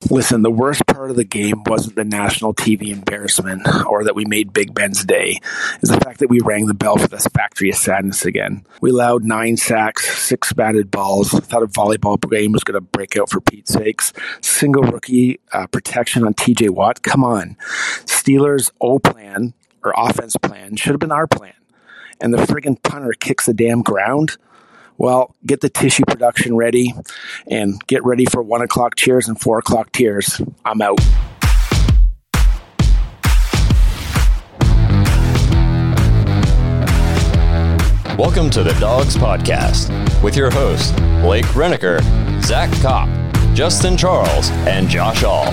Listen, the worst part of the game wasn't the national TV embarrassment or that we made Big Ben's day. It's the fact that we rang the bell for this factory of sadness again. We allowed 9 sacks, 6 batted balls. Thought a volleyball game was going to break out for Pete's sakes. Single rookie protection on TJ Watt. Come on. Steelers' O-plan or offense plan should have been our plan. And the friggin' punter kicks the damn ground. Well, get the tissue production ready and get ready for 1 o'clock cheers and 4 o'clock tears. I'm out. Welcome to the Dogs Podcast with your hosts, Blake Reneker, Zach Kopp, Justin Charles, and Josh All.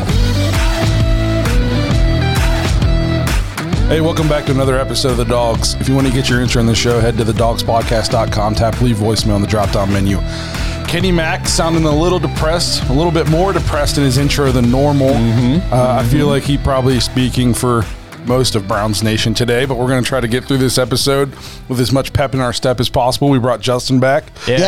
Hey, welcome back to another episode of The Dogs. If you want to get your intro in the show, head to thedogspodcast.com, tap leave voicemail on the drop-down menu. Kenny Mack sounding a little depressed, a little bit more depressed in his intro than normal. I feel like he probably is speaking for most of Browns Nation today, but we're going to try to get through this episode with as much pep in our step as possible. We brought Justin back.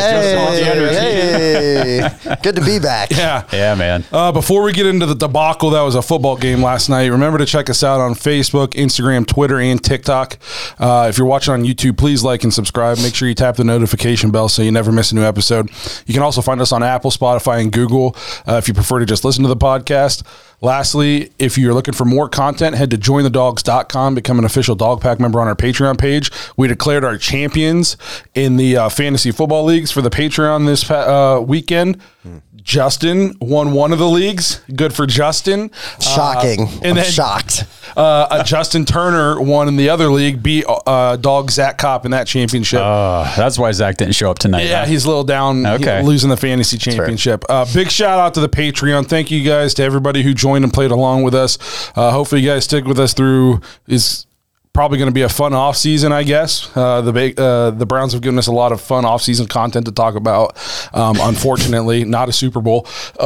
Yay! Good to be back. Yeah, man. Before we get into the debacle that was a football game last night, remember to check us out on Facebook, Instagram, Twitter, and TikTok. If you're watching on YouTube, please like and subscribe. Make sure you tap the notification bell so you never miss a new episode. You can also find us on Apple, Spotify, and Google if you prefer to just listen to the podcast. Lastly, if you're looking for more content, head to jointhedogs.com, become an official Dog Pack member on our Patreon page. We declared our champions in the fantasy football leagues for the Patreon this weekend. Justin won one of the leagues. Good for Justin. Shocking. And then shocked. Justin Turner won in the other league, beat dog Zach Kopp in that championship. That's why Zach didn't show up tonight. Yeah, he's a little down, losing the fantasy championship. Big shout out to the Patreon. Thank you guys to everybody who joined and played along with us. Hopefully you guys stick with us through is probably going to be a fun off season, I guess. The Browns have given us a lot of fun off season content to talk about. Unfortunately, not a Super Bowl.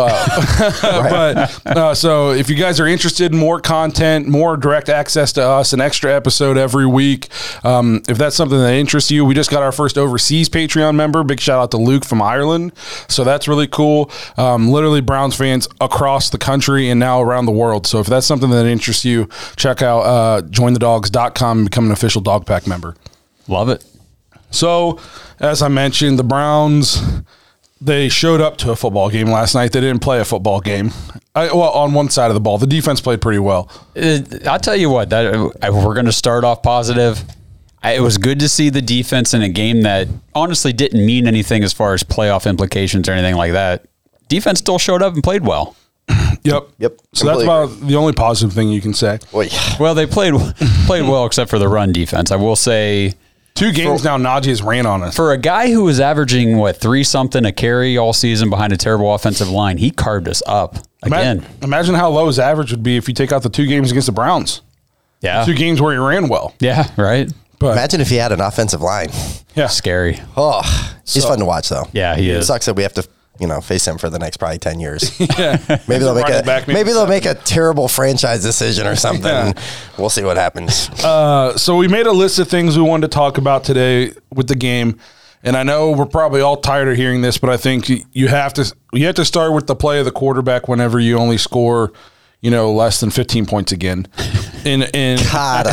So if you guys are interested in more content, more direct access to us, an extra episode every week, if that's something that interests you, we just got our first overseas Patreon member. Big shout out to Luke from Ireland. So that's really cool. Literally Browns fans across the country and now around the world. So if that's something that interests you, check out jointhedogs.com and become an official Dog Pack member. Love it. So, as I mentioned, the Browns, they showed up to a football game last night. They didn't play a football game. On one side of the ball. The defense played pretty well. I'll tell you what, we're going to start off positive. It was good to see the defense in a game that honestly didn't mean anything as far as playoff implications or anything like that. Defense still showed up and played well. Yep. So that's about the only positive thing you can say. Well, they played well except for the run defense. I will say 2 games now Najee's ran on us. For a guy who was averaging 3-something a carry all season behind a terrible offensive line, he carved us up again. Imagine how low his average would be if you take out the 2 games against the Browns. Yeah. 2 games where he ran well. Yeah, right. But imagine if he had an offensive line. Yeah. Scary. He's fun to watch though. Yeah, he is. It sucks that we have to face him for the next probably 10 years. Yeah. Maybe they'll make a terrible franchise decision or something. Yeah. We'll see what happens. So we made a list of things we wanted to talk about today with the game. And I know we're probably all tired of hearing this, but I think you have to start with the play of the quarterback whenever you only score, less than 15 points again. And God.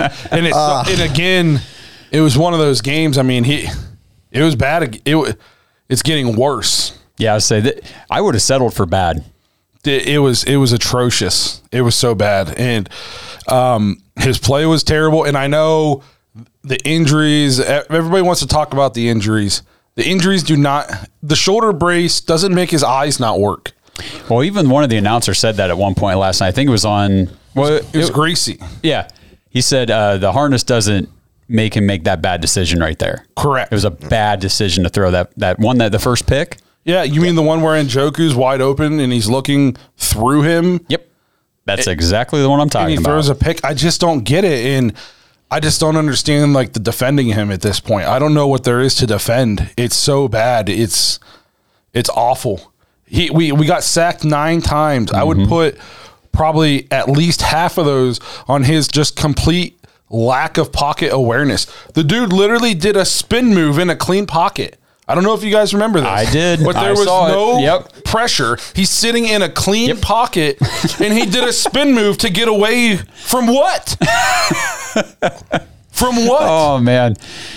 and again, it was one of those games. I mean, it was bad. It's getting worse. Yeah, I'd say that I would have settled for bad. It was atrocious. It was so bad. And his play was terrible. And I know the injuries, everybody wants to talk about the injuries. The injuries the shoulder brace doesn't make his eyes not work. Well, even one of the announcers said that at one point last night. I think it was on. Well, it was Greasy. Yeah. He said the harness doesn't make him make that bad decision right there. Correct. It was a bad decision to throw that the first pick. Yeah, you mean the one where Njoku's wide open and he's looking through him? Yep. That's exactly the one I'm talking about. And he throws a pick. I just don't get it. And I just don't understand the defending him at this point. I don't know what there is to defend. It's so bad. It's awful. We got sacked 9 times. I would put probably at least half of those on his just complete lack of pocket awareness. The dude literally did a spin move in a clean pocket. I don't know if you guys remember this. I did. But there I was saw no it. pressure. He's sitting in a clean pocket, and he did a spin move to get away from what? From what? Oh, man.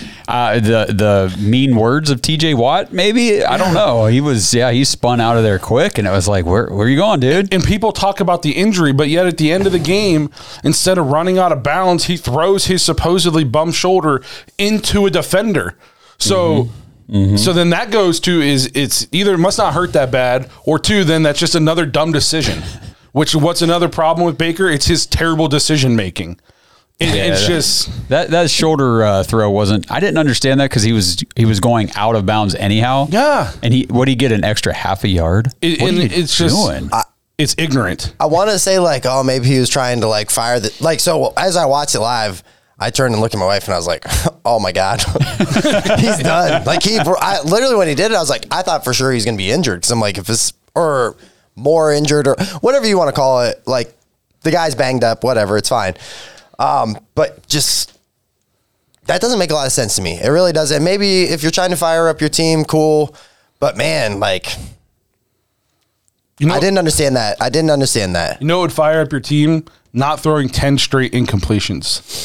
The mean words of TJ Watt, maybe? I don't know. He spun out of there quick, and it was like, where are you going, dude? And people talk about the injury, but yet at the end of the game, instead of running out of bounds, he throws his supposedly bum shoulder into a defender. So... So then that goes to it's either it must not hurt that bad, or two, then that's just another dumb decision. What's another problem with Baker? It's his terrible decision making. It's just that shoulder throw wasn't. I didn't understand that because he was going out of bounds anyhow. Yeah, and what did he get, an extra half a yard? It's just it's ignorant. I want to say like, oh, maybe he was trying to like fire the like. So as I watched it live, I turned and looked at my wife and I was like, oh my God, he's done. Like I literally, when he did it, I was like, I thought for sure he's going to be injured. Cause I'm like, if it's, or more injured or whatever you want to call it, like the guy's banged up, whatever, it's fine. But just, that doesn't make a lot of sense to me. It really doesn't. Maybe if you're trying to fire up your team, cool. But man, like, I didn't understand that. You know what would fire up your team? Not throwing 10 straight incompletions.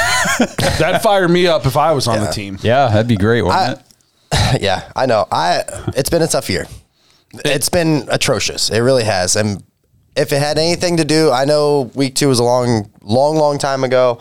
That'd fire me up if I was on the team. Yeah, that'd be great, wouldn't it? Yeah, I know. It's been a tough year. It's been atrocious. It really has. And if it had anything to do, I know week 2 was a long time ago.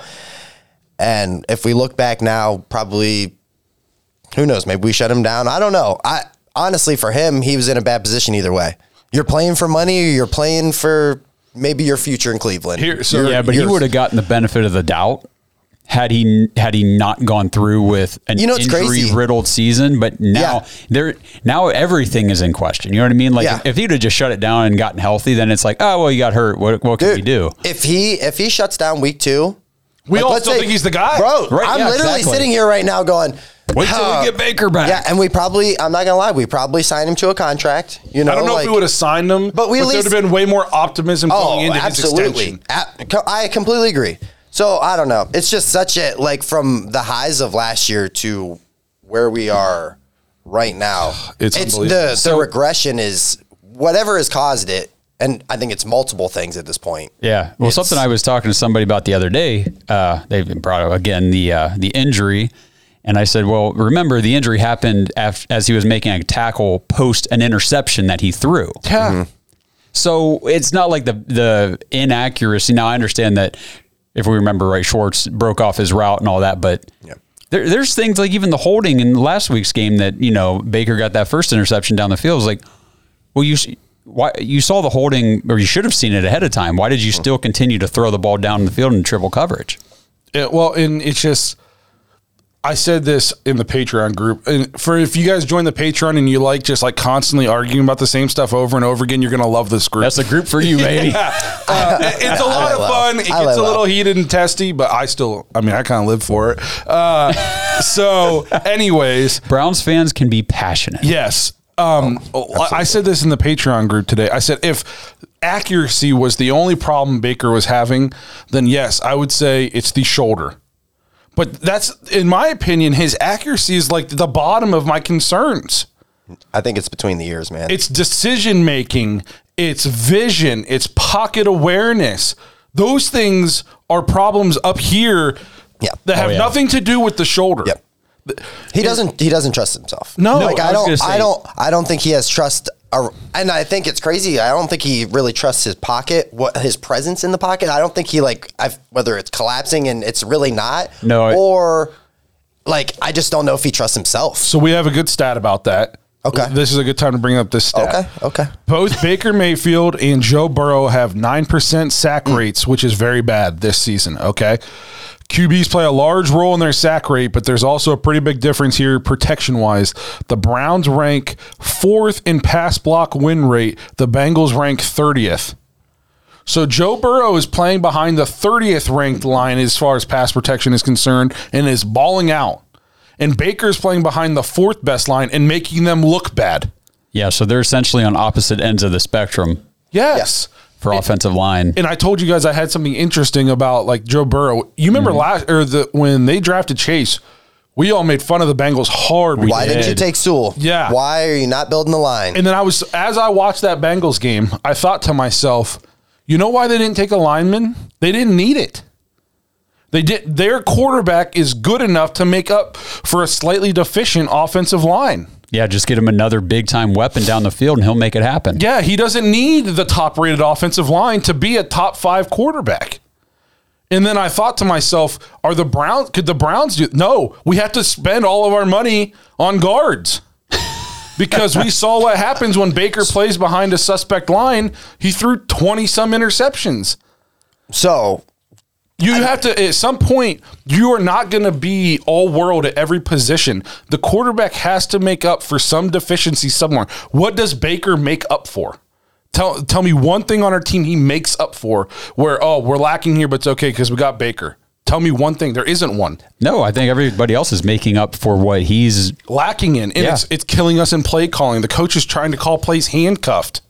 And if we look back now, probably, who knows, maybe we shut him down. I don't know. Honestly, for him, he was in a bad position either way. You're playing for money, or you're playing for maybe your future in Cleveland. But he would have gotten the benefit of the doubt had he not gone through with an injury-riddled season. But now everything is in question. You know what I mean? Like if he'd have just shut it down and gotten healthy, then it's like, oh well, you got hurt. What can we do? If he shuts down week 2, we all still think he's the guy, bro. Right, I'm literally sitting here right now going, wait till we get Baker back. Yeah, and I'm not gonna lie, we probably signed him to a contract. You know, I don't know if we would have signed him, but there would have been way more optimism going into his extension. I completely agree. So I don't know. It's just such a like from the highs of last year to where we are right now. It's unbelievable. The regression is whatever has caused it. And I think it's multiple things at this point. Yeah. Well, something I was talking to somebody about the other day, they brought up again the injury. And I said, well, remember the injury happened as he was making a tackle post an interception that he threw. Yeah. Mm-hmm. So it's not like the inaccuracy. Now I understand that if we remember right, Schwartz broke off his route and all that, but there's things like even the holding in last week's game that, Baker got that first interception down the field. It was like, well, you saw the holding, or you should have seen it ahead of time. Why did you still continue to throw the ball down the field in triple coverage? And it's just, I said this in the Patreon group, and if you guys join the Patreon and you just constantly arguing about the same stuff over and over again, you're going to love this group. That's a group for you, baby. It's a lot of fun. It gets a little heated and testy, but I kind of live for it. So anyways. Browns fans can be passionate. Yes. I said this in the Patreon group today. I said, if accuracy was the only problem Baker was having, then yes, I would say it's the shoulder. But that's, in my opinion, his accuracy is like the bottom of my concerns. I think it's between the ears, man. It's decision making, it's vision, it's pocket awareness. Those things are problems up here that have nothing to do with the shoulder. Yep. He doesn't trust himself. No, like I don't think he has trust. And I think it's crazy. I don't think he really trusts his pocket, his presence in the pocket. I don't think he whether it's collapsing and it's really not. No, or I just don't know if he trusts himself. So we have a good stat about that. Okay. This is a good time to bring up this stat. Okay. Both Baker Mayfield and Joe Burrow have 9% sack rates, which is very bad this season. Okay. QBs play a large role in their sack rate, but there's also a pretty big difference here protection-wise. The Browns rank 4th in pass block win rate. The Bengals rank 30th. So Joe Burrow is playing behind the 30th ranked line as far as pass protection is concerned and is balling out. And Baker's playing behind the 4th best line and making them look bad. Yeah, so they're essentially on opposite ends of the spectrum. Yes. For offensive line. And I told you guys I had something interesting about Joe Burrow. You remember when they drafted Chase, We all made fun of the Bengals hard. Why didn't you take Sewell? Yeah. Why are you not building the line? And then as I watched that Bengals game, I thought to myself, you know why they didn't take a lineman? They didn't need it. Their quarterback is good enough to make up for a slightly deficient offensive line. Yeah, just get him another big-time weapon down the field, and he'll make it happen. Yeah, he doesn't need the top-rated offensive line to be a top 5 quarterback. And then I thought to myself, could the Browns do? No, we have to spend all of our money on guards. Because we saw what happens when Baker plays behind a suspect line. He threw 20-some interceptions. So you have to, at some point, you are not going to be all world at every position. The quarterback has to make up for some deficiency somewhere. What does Baker make up for? Tell me one thing on our team he makes up for where, we're lacking here, but it's okay because we got Baker. Tell me one thing. There isn't one. No, I think everybody else is making up for what he's lacking in. And it's killing us in play calling. The coach is trying to call plays handcuffed.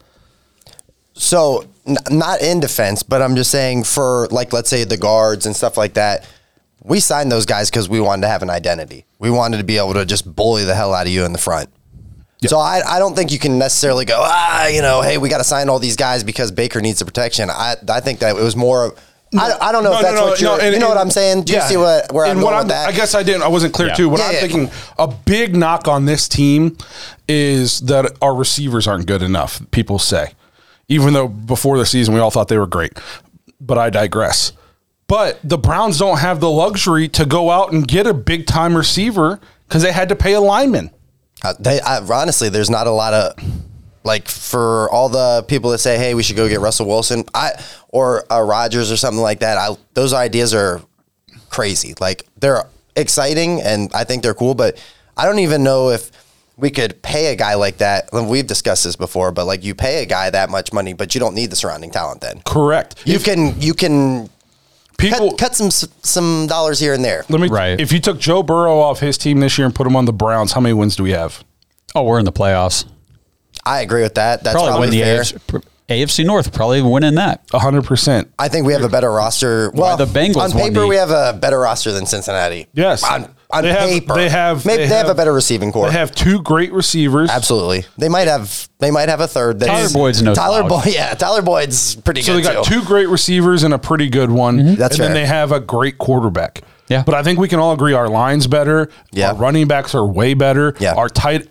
So, not in defense, but I'm just saying for, like, let's say the guards and stuff like that, we signed those guys because we wanted to have an identity. We wanted to be able to just bully the hell out of you in the front. Yep. So I don't think you can necessarily go, hey, we got to sign all these guys because Baker needs the protection. I think that it was more I don't know if that's what you're, you know what I'm saying? Do you see where I'm going with that? I guess I wasn't clear too. What I'm thinking, a big knock on this team is that our receivers aren't good enough, people say. Even though before the season we all thought they were great. But I digress. But the Browns don't have the luxury to go out and get a big-time receiver because they had to pay a lineman. Honestly, there's not a lot of... Like, for all the people that say, hey, we should go get Russell Wilson or Rodgers or something like that, those ideas are crazy. Like, they're exciting, and I think they're cool, but I don't even know if we could pay a guy like that. We've discussed this before, but, like, you pay a guy that much money, but you don't need the surrounding talent then. Correct. You can cut some dollars here and there. If you took Joe Burrow off his team this year and put him on the Browns, how many wins do we have? Oh, we're in the playoffs. I agree with that. That's probably win the fair. AFC North, probably winning that. 100%. I think we have a better roster. Well, the Bengals on paper, we have a better roster than Cincinnati. Yes. On paper. They have a better receiving core. They have two great receivers. Absolutely. They might have a third. Tyler Boyd's no Tyler Boyd's pretty good, So they got two great receivers and a pretty good one. Mm-hmm. That's fair. And then they have a great quarterback. Yeah. But I think we can all agree our line's better. Yeah. Our running backs are way better. Yeah. Our tight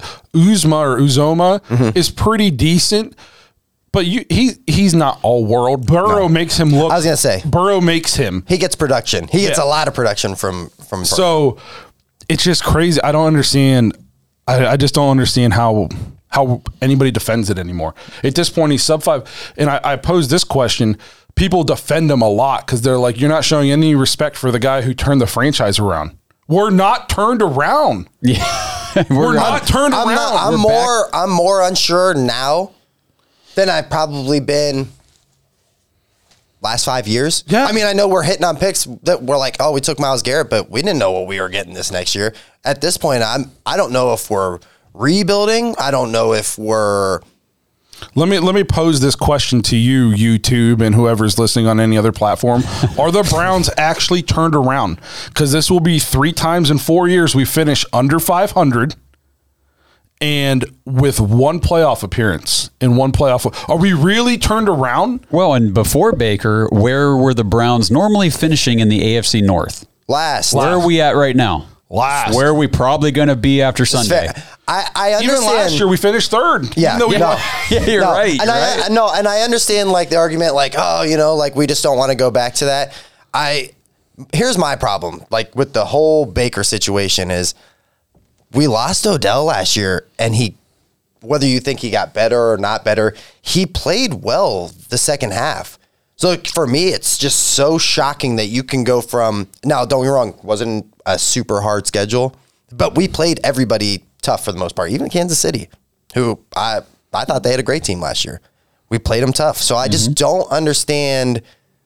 Uzoma is pretty decent. But he's not all world. Burrow makes him look. I was going to say. Burrow makes him. He gets production. He gets a lot of production from So it's just crazy. I don't understand. I just don't understand how anybody defends it anymore. At this point, he's sub 5. And I posed this question. People defend him a lot because they're like, you're not showing any respect for the guy who turned the franchise around. We're not turned around. Yeah. We're not turned around. I'm more unsure now than I've probably been last 5 years. Yeah. I mean, I know we're hitting on picks that we're like, oh, we took Myles Garrett, but we didn't know what we were getting this next year. At this point, I don't know if we're rebuilding. I don't know if we're... Let me pose this question to you, YouTube, and whoever's listening on any other platform. Are the Browns actually turned around? Because this will be 3 times in 4 years we finish under 500 and with one playoff appearance in one playoff. Are we really turned around? Well, and before Baker, where were the Browns normally finishing in the AFC North? Last. Where are we at right now? Last. Where are we probably going to be after Sunday? I understand. Even last year we finished 3rd. Yeah, you're right. And I understand like the argument, like, oh, like we just don't want to go back to that. Here's my problem, like with the whole Baker situation is we lost Odell last year, and whether you think he got better or not better, he played well the second half. So for me, it's just so shocking that you can go from, now don't get me wrong, wasn't a super hard schedule, but we played everybody tough for the most part, even Kansas City, who I thought they had a great team last year. We played them tough. So I just don't understand.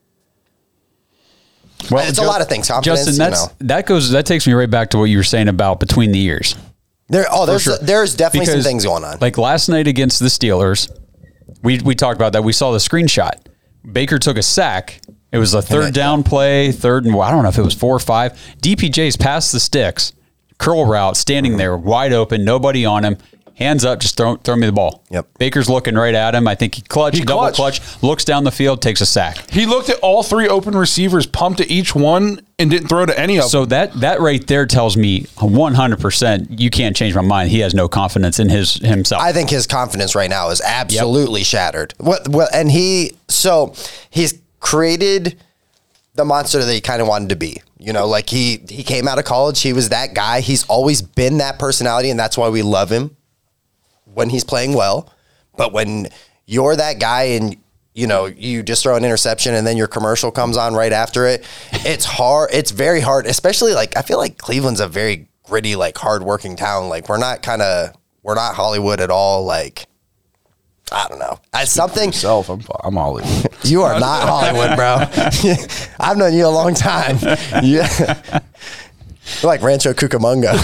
Well, it's a lot of things. Justin, that takes me right back to what you were saying about between the years. There's definitely some things going on. Like last night against the Steelers, we talked about that. We saw the screenshot. Baker took a sack. It was a third down play, I don't know if it was 4 or 5. DPJ's passed the sticks. curl route, standing there wide open, nobody on him. Hands up, just throw me the ball. Yep. Baker's looking right at him. I think he double clutch, looks down the field, takes a sack. He looked at all 3 open receivers, pumped to each one, and didn't throw to any of them. So that right there tells me 100% you can't change my mind. He has no confidence in himself. I think his confidence right now is absolutely shattered. And he's created the monster that he kind of wanted to be. You know, like he came out of college, he was that guy. He's always been that personality, and that's why we love him when he's playing well. But when you're that guy and, you know, you just throw an interception and then your commercial comes on right after it, it's hard. It's very hard, especially like, I feel like Cleveland's a very gritty, like hardworking town. Like we're not Hollywood at all. Like, I don't know. I'm Hollywood. You are not Hollywood, bro. I've known you a long time. Yeah. You're like Rancho Cucamonga.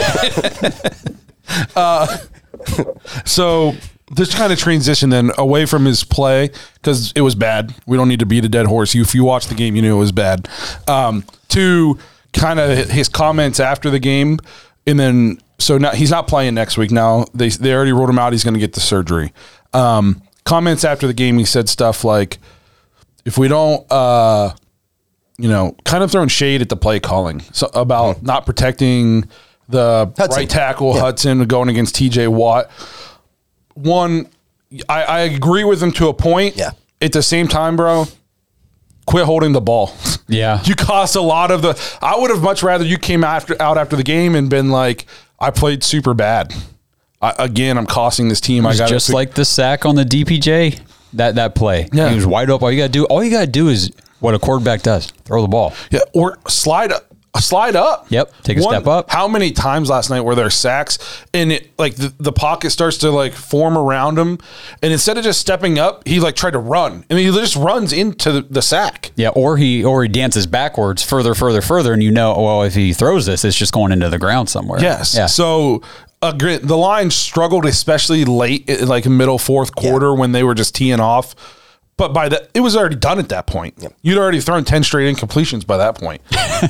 So this kind of transition then away from his play, because it was bad. We don't need to beat a dead horse. If you watched the game, you knew it was bad. To kind of his comments after the game, and then so now he's not playing next week. Now they already ruled him out. He's going to get the surgery. Comments after the game, he said stuff like, "If we don't, kind of throwing shade at the play calling about not protecting." The Hudson. Right tackle, Hudson, going against TJ Watt. One, I agree with him to a point. Yeah. At the same time, bro, quit holding the ball. Yeah. You cost a lot of I would have much rather you came out after the game and been like, I played super bad. I'm costing this team. It was just like the sack on the DPJ, that play. Yeah. He was wide open. All you got to do is what a quarterback does. Throw the ball. Yeah, or slide up. Yep. Take a step up. How many times last night were there sacks and the pocket starts to like form around him, and instead of just stepping up, he like tried to run and he just runs into the sack. Yeah. Or he dances backwards further. And if he throws this, it's just going into the ground somewhere. Yes. Yeah. So the line struggled, especially late, like middle fourth quarter when they were just teeing off. But by that, it was already done at that point. Yep. You'd already thrown 10 straight incompletions by that point.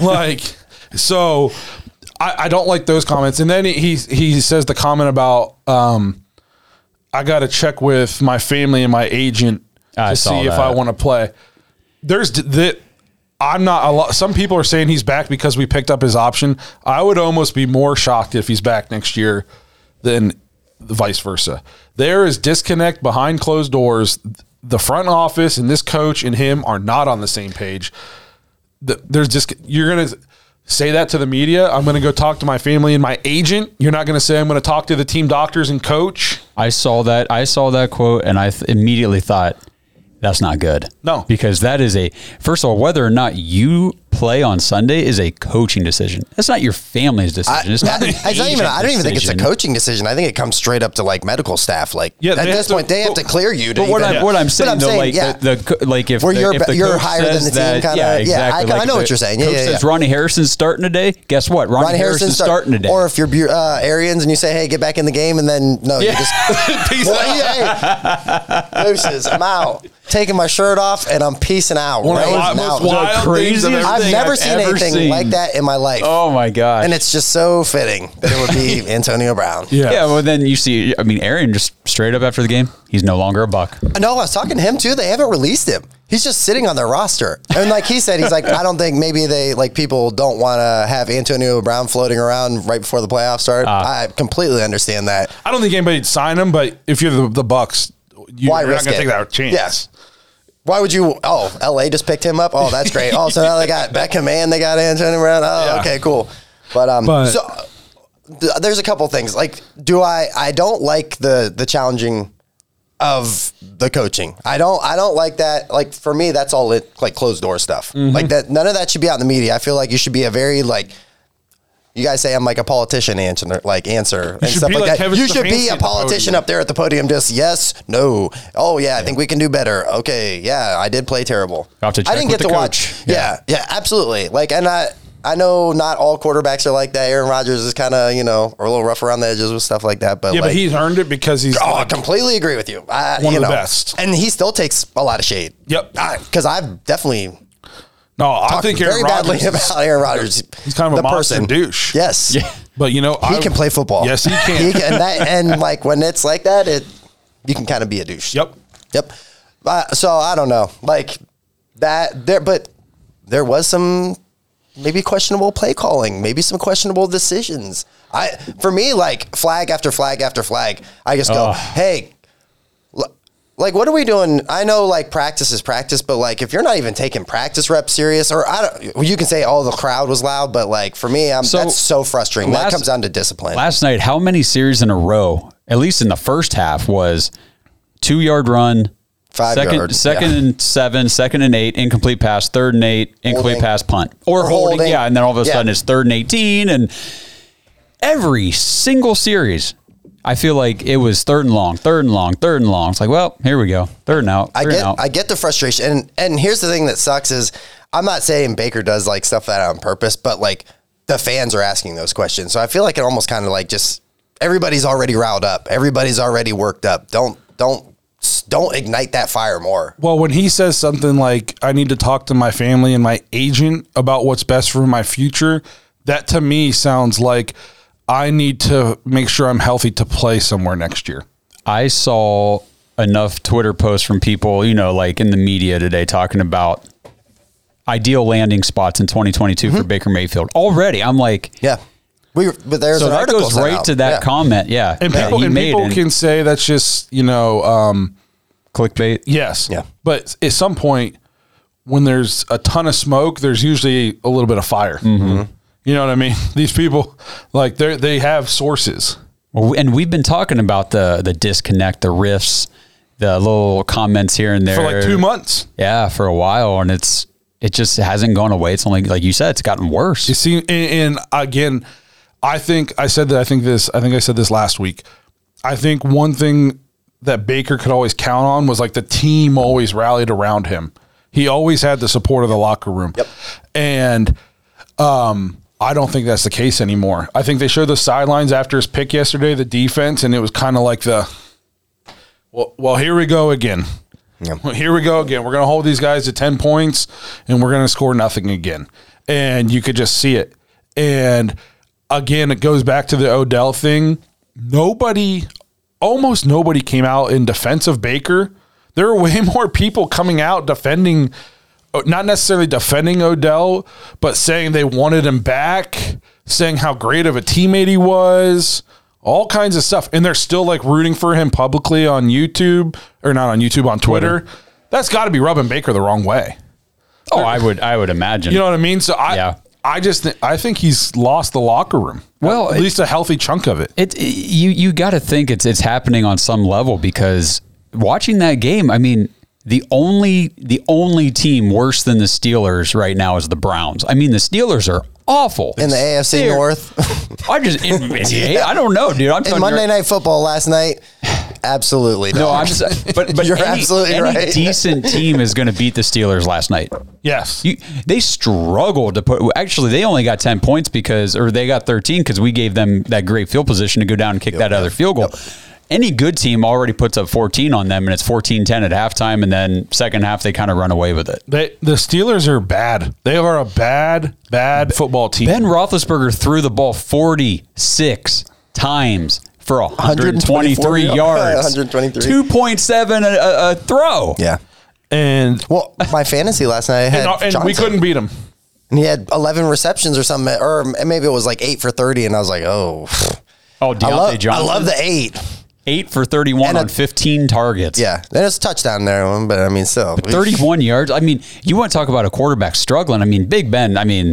So I don't like those comments. And then he says the comment about, I got to check with my family and my agent to see if I want to play. Some people are saying he's back because we picked up his option. I would almost be more shocked if he's back next year than vice versa. There is disconnect behind closed doors. The front office and this coach and him are not on the same page. You're going to say that to the media. I'm going to go talk to my family and my agent. You're not going to say I'm going to talk to the team doctors and coach. I saw that quote and I immediately thought, that's not good. No. Because that is first of all, whether or not you play on Sunday is a coaching decision. That's not your family's decision. I don't even think it's a coaching decision. I think it comes straight up to like medical staff. Like at this point, they have to clear you. What I'm saying, if you're higher than the team, kind of. Exactly. I know what you're saying. Coach says Ronnie Harrison's starting today. Guess what? Ronnie Harrison's starting today. Or if you're Arians and you say, "Hey, get back in the game," and then you just peace out. Deuces, I'm out. Taking my shirt off and I'm peacing out. I've never seen anything like that in my life. Oh my God. And it's just so fitting that it would be Antonio Brown. Yeah. Well, then you see, Arian just straight up after the game, he's no longer a Buck. No, I was talking to him too. They haven't released him. He's just sitting on their roster. And like he said, he's like, I don't think maybe people don't want to have Antonio Brown floating around right before the playoffs start. I completely understand that. I don't think anybody'd sign him, but if you're the Bucks, you're not going to take that chance. Yes. Why would you? Oh, LA just picked him up. Oh, that's great. Oh, so now they got Beckham and they got Antonio Brown. Oh, yeah. Okay, cool. But there's a couple things. Like, I don't like the challenging of the coaching. I don't like that. Like for me, that's all like closed door stuff. Mm-hmm. Like that. None of that should be out in the media. I feel like you should be a very like. You guys say I'm like a politician answer and stuff like that. You should be a politician up there at the podium. Just yes, no. Oh yeah, I think we can do better. Okay, yeah, I did play terrible. I didn't get to watch. Yeah, absolutely. Like, and I know not all quarterbacks are like that. Aaron Rodgers is kind of or a little rough around the edges with stuff like that. But but he's earned it because he's. I completely agree with you. One of the best, and he still takes a lot of shade. Yep, because I've definitely. No, I think Aaron very badly Rodgers about Aaron Rodgers. He's kind of a monster douche. Yes. Yeah. But you know, He can play football. Yes, he can. And like when it's like that, you can kind of be a douche. Yep. So I don't know, like that there, but there was some maybe questionable play calling, maybe some questionable decisions. For me, like flag after flag after flag, I just go, hey, like, what are we doing? I know like practice is practice, but like if you're not even taking practice reps serious, or you can say, oh, the crowd was loud, but like for me, that's so frustrating. That comes down to discipline. Last night, how many series in a row, at least in the first half, was 2-yard run, 5 yard, second and 7, second and 8, incomplete pass, 3rd and 8, incomplete pass, punt, or holding, yeah, and then all of a sudden it's 3rd and 18, and every single series, I feel like it was 3rd and long, 3rd and long, 3rd and long. It's like, well, here we go, 3rd and out. I get the frustration, and here's the thing that sucks is I'm not saying Baker does like stuff that on purpose, but like the fans are asking those questions, so I feel like it almost kind of like just everybody's already riled up, everybody's already worked up. Don't ignite that fire more. Well, when he says something like, I need to talk to my family and my agent about what's best for my future, that to me sounds like I need to make sure I'm healthy to play somewhere next year. I saw enough Twitter posts from people, like in the media today talking about ideal landing spots in 2022 for Baker Mayfield. Already, I'm like, yeah. But there's so an that goes right to that comment, yeah. And people can say that's just clickbait. Yes, yeah. But at some point, when there's a ton of smoke, there's usually a little bit of fire. Mm-hmm. You know what I mean? These people, like they have sources. Well, and we've been talking about the disconnect, the rifts, the little comments here and there for like 2 months. Yeah, for a while, and it just hasn't gone away. It's only, like you said, it's gotten worse. You see, and again, I think I said I said this last week. I think one thing that Baker could always count on was like the team always rallied around him. He always had the support of the locker room. Yep. And I don't think that's the case anymore. I think they showed the sidelines after his pick yesterday, the defense, and it was kind of like well, here we go again. Yep. Here we go again. We're going to hold these guys to 10 points, and we're going to score nothing again. And you could just see it. And again, it goes back to the Odell thing. Almost nobody came out in defense of Baker. There are way more people coming out defending, not necessarily defending Odell, but saying they wanted him back, saying how great of a teammate he was, all kinds of stuff. And they're still like rooting for him publicly on YouTube, or not on YouTube, on Twitter. That's got to be rubbing Baker the wrong way. Oh, I would imagine. You know what I mean? So I think he's lost the locker room. Well, at least a healthy chunk of it. You got to think it's happening on some level, because watching that game, I mean, the only team worse than the Steelers right now is the Browns. I mean, the Steelers are awful in the AFC North. I don't know, dude. In Monday Night Football last night, absolutely no. I'm just, but you're absolutely right. Any decent team is going to beat the Steelers last night. Yes, they struggled to put. Actually, they only got 10 points or they got 13 because we gave them that great field position to go down and kick that other field goal. Yep. Any good team already puts up 14 on them, and it's 14-10 at halftime, and then second half they kind of run away with it. The Steelers are bad. They are a bad football team. Ben Roethlisberger threw the ball 46 times for 123 yards. 123. 2.7 a throw. Yeah. And my fantasy last night and we couldn't beat him. And he had 11 receptions or something, or maybe it was like 8 for 30, and I was like, oh, Deontay Johnson. I love the 8. 8 for 31 on 15 targets. Yeah, there's a touchdown there, but I mean, still. 31 yards. I mean, you want to talk about a quarterback struggling. I mean, Big Ben,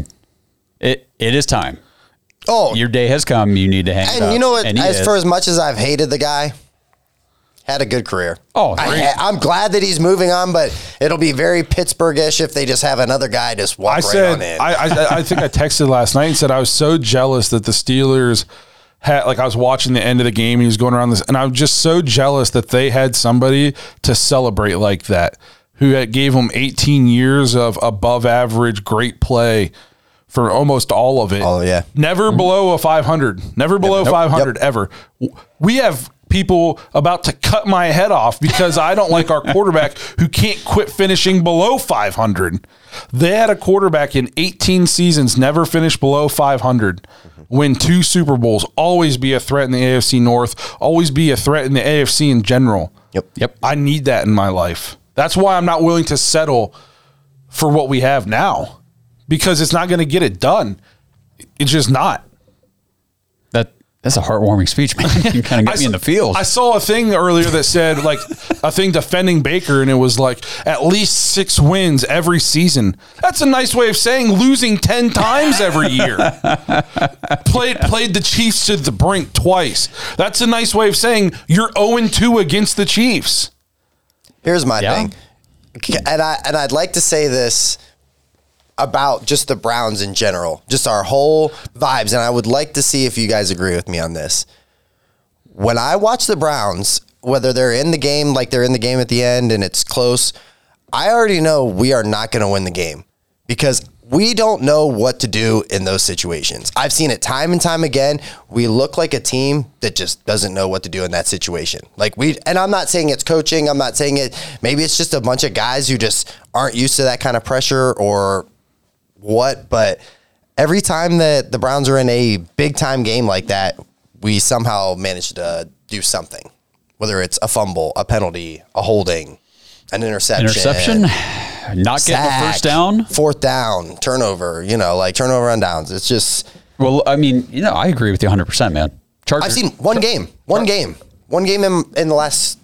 it is time. Oh. Your day has come. You need to hang it up. And you know what? For as much as I've hated the guy, had a good career. Oh, I'm glad that he's moving on, but it'll be very Pittsburgh-ish if they just have another guy just walk on in. I think I texted last night and said I was so jealous that the Steelers had, like, I was watching the end of the game and he was going around this, and I'm just so jealous that they had somebody to celebrate like that, who gave them 18 years of above average great play for almost all of it. Oh, yeah. Never below a 500. Never below 500 ever. We have people about to cut my head off because I don't like our quarterback who can't quit finishing below 500. They had a quarterback in 18 seasons, never finish below 500, win 2 Super Bowls, always be a threat in the AFC North, always be a threat in the AFC in general. Yep. I need that in my life. That's why I'm not willing to settle for what we have now, because it's not going to get it done. It's just not. That's a heartwarming speech, man. You kind of get me in the feels. I saw a thing earlier that said, like, a thing defending Baker, and it was like at least 6 wins every season. That's a nice way of saying losing 10 times every year. Played the Chiefs to the brink twice. That's a nice way of saying you're 0-2 against the Chiefs. Here's my thing, and I'd like to say this about just the Browns in general, just our whole vibes, and I would like to see if you guys agree with me on this. When I watch the Browns, whether they're in the game, like they're in the game at the end and it's close, I already know we are not going to win the game because we don't know what to do in those situations. I've seen it time and time again. We look like a team that just doesn't know what to do in that situation. And I'm not saying it's coaching. I'm not saying it. Maybe it's just a bunch of guys who just aren't used to that kind of pressure or what. But every time that the Browns are in a big time game like that, we somehow manage to do something, whether it's a fumble, a penalty, a holding, an interception. Not getting a first down. 4th down, turnover, like turnover on downs. It's just. Well, I mean, I agree with you 100%, man. Chargers. I've seen one game in the last,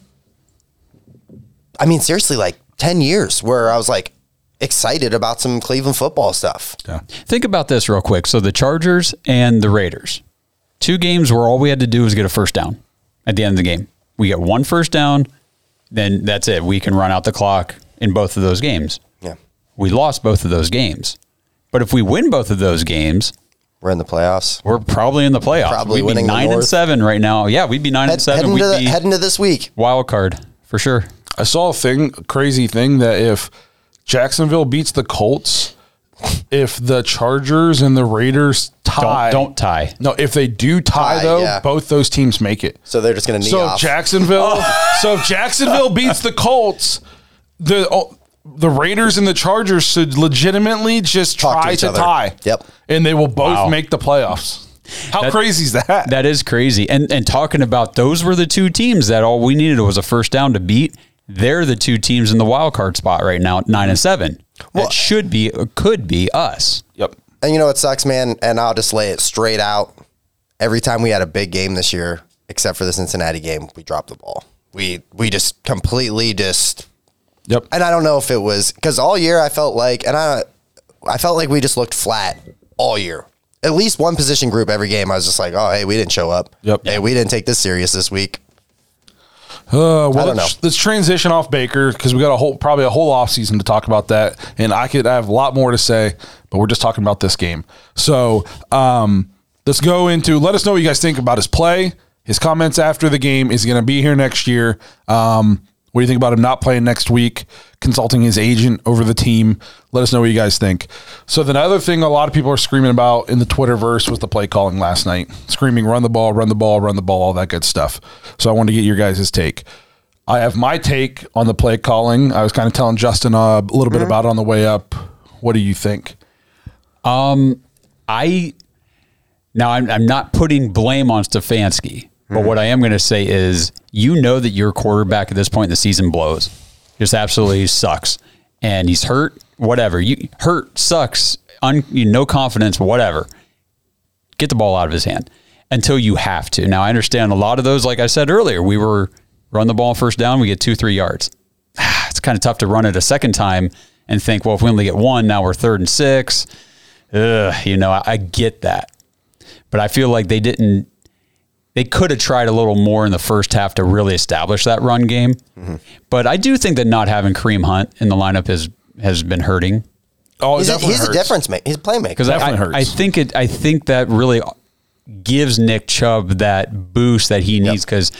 seriously, like 10 years where I was like excited about some Cleveland football stuff. Yeah. Think about this real quick. So the Chargers and the Raiders, 2 games where all we had to do was get a first down at the end of the game. We get 1 first down, then that's it. We can run out the clock in both of those games. Yeah. We lost both of those games. But if we win both of those games, we're in the playoffs. We're probably in the playoffs. Probably we'd winning be 9-7 right now. Yeah, we'd be 9-7. Heading to this week. Wild card for sure. I saw a crazy thing that if Jacksonville beats the Colts, if the Chargers and the Raiders tie, don't tie. No, if they do tie, both those teams make it. So they're just going to knee off. If Jacksonville beats the Colts, the Raiders and the Chargers should legitimately just try to tie. Yep. And they will both make the playoffs. How crazy is that? That is crazy. And talking about those were the 2 teams that all we needed was a first down to beat. They're the 2 teams in the wild card spot right now at 9-7. Well, that could be us. Yep. And you know what sucks, man? And I'll just lay it straight out. Every time we had a big game this year, except for the Cincinnati game, we dropped the ball. We just completely just. Yep. And I don't know if it was because all year I felt like, we just looked flat all year. At least one position group every game. I was just like, oh, hey, we didn't show up. Yep. Hey, we didn't take this serious this week. Let's transition off Baker because we got probably a whole offseason to talk about that, and I have a lot more to say, but we're just talking about this game. So let's go into. Let us know what you guys think about his play, his comments after the game. Is he going to be here next year? What do you think about him not playing next week? Consulting his agent over the team. Let us know what you guys think. So the other thing a lot of people are screaming about in the Twitterverse was the play calling last night. Screaming, run the ball, run the ball, run the ball, all that good stuff. So I wanted to get your guys' take. I have my take on the play calling. I was kind of telling Justin a little bit about it on the way up. What do you think? I'm not putting blame on Stefanski. But what I am going to say is, that your quarterback at this point in the season blows. Just absolutely sucks. And he's hurt, whatever. Hurt, sucks, no confidence, whatever. Get the ball out of his hand until you have to. Now, I understand a lot of those, like I said earlier, we were run the ball first down, we get 2-3 yards. It's kind of tough to run it a second time and think, well, if we only get 1, now we're 3rd and 6. I get that. But I feel like they could have tried a little more in the first half to really establish that run game. Mm-hmm. But I do think that not having Kareem Hunt in the lineup has been hurting. Oh, he's a difference maker. He's a playmaker. Because I think that really gives Nick Chubb that boost that he needs. Because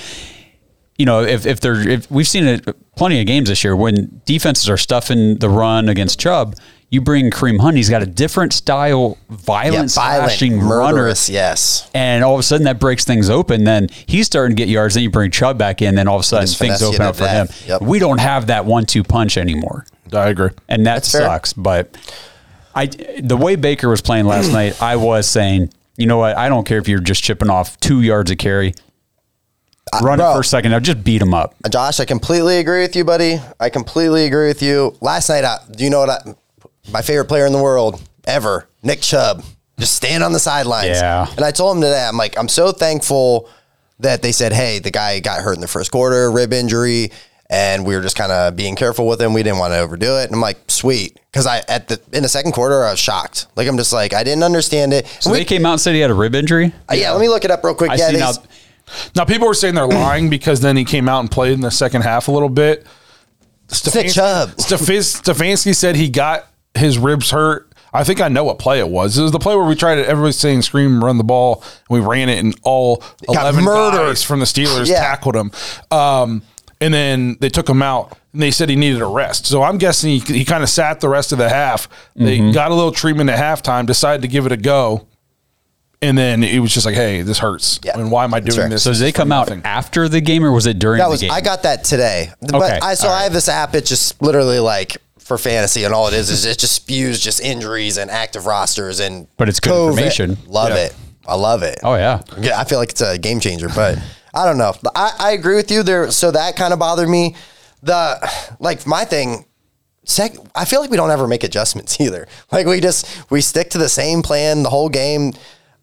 if we've seen it plenty of games this year when defenses are stuffing the run against Chubb, You bring Kareem Hunt, he's got a different style, violent, slashing murderous, runner. yes. And all of a sudden that breaks things open. Then he's starting to get yards. Then you bring Chubb back in. Then all of a sudden things open up for him. Yep. We don't have that 1-2 punch anymore. I agree. And that sucks. But the way Baker was playing last night, I was saying, you know what? I don't care if you're just chipping off 2 yards of carry. Run it for a second. Now just beat him up. Josh, I completely agree with you, buddy. I completely agree with you. Last night, do you know what my favorite player in the world ever, Nick Chubb, just stand on the sidelines. Yeah. And I told him today, I'm like, I'm so thankful that they said, hey, the guy got hurt in the first quarter, rib injury, and we were just kind of being careful with him. We didn't want to overdo it. And I'm like, sweet. Because in the second quarter, I was shocked. Like, I'm just like, I didn't understand it. So they came out and said he had a rib injury? Yeah, let me look it up real quick. Now, people were saying they're lying because then he came out and played in the second half a little bit. Nick Chubb. Stefanski said he got his ribs hurt. I think I know what play it was. It was the play where we tried to, everybody's saying scream, run the ball, and we ran it, and all 11 guys from the Steelers tackled him. And then they took him out, and they said he needed a rest. So I'm guessing he kind of sat the rest of the half. They got a little treatment at halftime, decided to give it a go, and then it was just like, hey, this hurts. Yeah. I mean, why am I doing this? So did they come out after the game, or was it during the game? I got that today. But I have this app. It's just literally like for fantasy, and all it is it just spews just injuries and active rosters and but it's good information. Love it. I love it. Oh yeah. I feel like it's a game changer, but I don't know. I agree with you there. So that kind of bothered me. My thing, I feel like we don't ever make adjustments either. Like we stick to the same plan the whole game.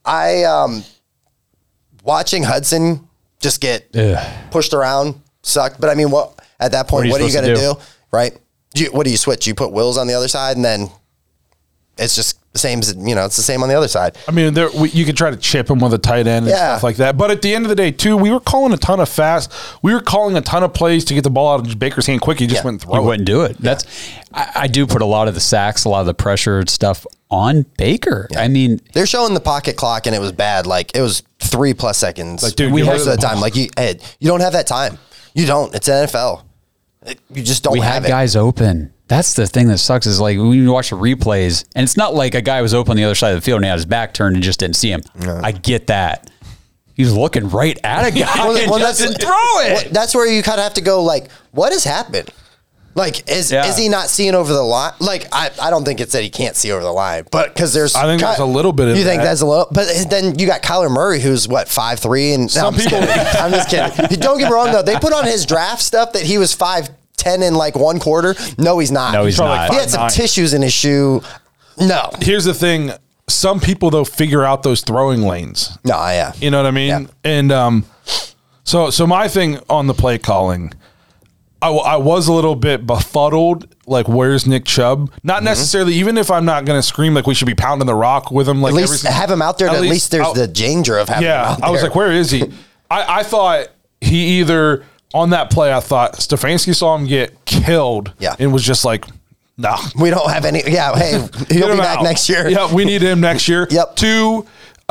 Watching Hudson just get pushed around sucked. But I mean, at that point, what are you going to do? Right? What do you switch? You put Wills on the other side, and then it's just the same. It's the same on the other side. I mean, you could try to chip him with a tight end and stuff like that. But at the end of the day, too, we were calling a ton of we were calling a ton of plays to get the ball out of Baker's hand quick. He just wouldn't throw it. He wouldn't do it. Yeah. I do put a lot of the sacks, a lot of the pressure and stuff on Baker. Yeah. I mean, they're showing the pocket clock, and it was bad. Like, it was 3+ seconds. Like, dude, most of the time. Like, you don't have that time. You don't. It's NFL. You just don't have it. We had guys open. That's the thing that sucks is like when you watch the replays, and it's not like a guy was open on the other side of the field and he had his back turned and just didn't see him. No. I get that. He was looking right at a guy and just didn't throw it. That's where you kind of have to go, like, what has happened? Like, is he not seeing over the line? Like, I don't think it's that he can't see over the line, but because I think there's a little bit of that. You think that's a little, but then you got Kyler Murray, who's 5'3", and some people. I'm just kidding. Don't get me wrong though. They put on his draft stuff that he was 5'10" in like one quarter. No, he's not. No, he's not. He had some tissues in his shoe. No. Here's the thing. Some people though figure out those throwing lanes. No, yeah. You know what I mean? Yeah. And so my thing on the play calling, I was a little bit befuddled. Like, where's Nick Chubb? Not necessarily, even if I'm not going to scream like we should be pounding the rock with him. Like, at least have him out there. At least there's the danger of having him out there. I was like, where is he? I thought he either, on that play, I thought Stefanski saw him get killed and was just like, nah. We don't have any. Yeah, hey, he'll be back next year. Yeah, we need him next year. Yep. 2,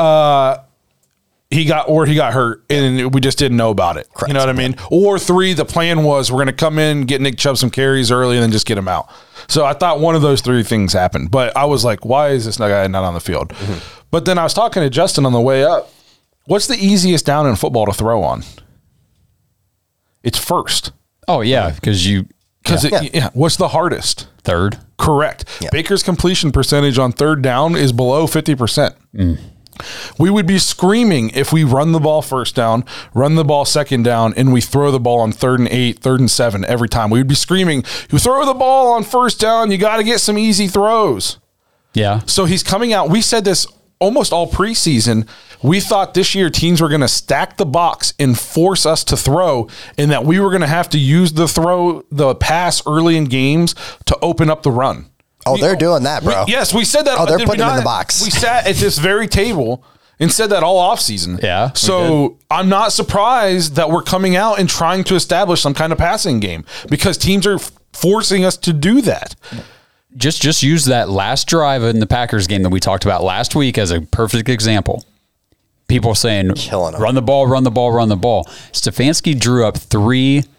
he got hurt and we just didn't know about it. Correct. You know what I mean? Or 3, the plan was we're going to come in, get Nick Chubb some carries early and then just get him out. So I thought one of those 3 things happened. But I was like, why is this guy not on the field? Mm-hmm. But then I was talking to Justin on the way up. What's the easiest down in football to throw on? It's first. Oh, yeah, because what's the hardest? Third. Correct. Yeah. Baker's completion percentage on third down is below 50%. We would be screaming if we run the ball first down, run the ball second down, and we throw the ball on 3rd and 8, 3rd and 7 every time. We would be screaming, you throw the ball on first down, you got to get some easy throws. Yeah. So he's coming out. We said this almost all preseason. We thought this year teams were going to stack the box and force us to throw, and that we were going to have to use the pass early in games to open up the run. Oh, they're doing that, bro. Yes, we said that. Oh, they're putting him in the box. We sat at this very table and said that all offseason. Yeah. So I'm not surprised that we're coming out and trying to establish some kind of passing game because teams are forcing us to do that. Just use that last drive in the Packers game that we talked about last week as a perfect example. People saying, run the ball, run the ball, run the ball. Stefanski drew up 3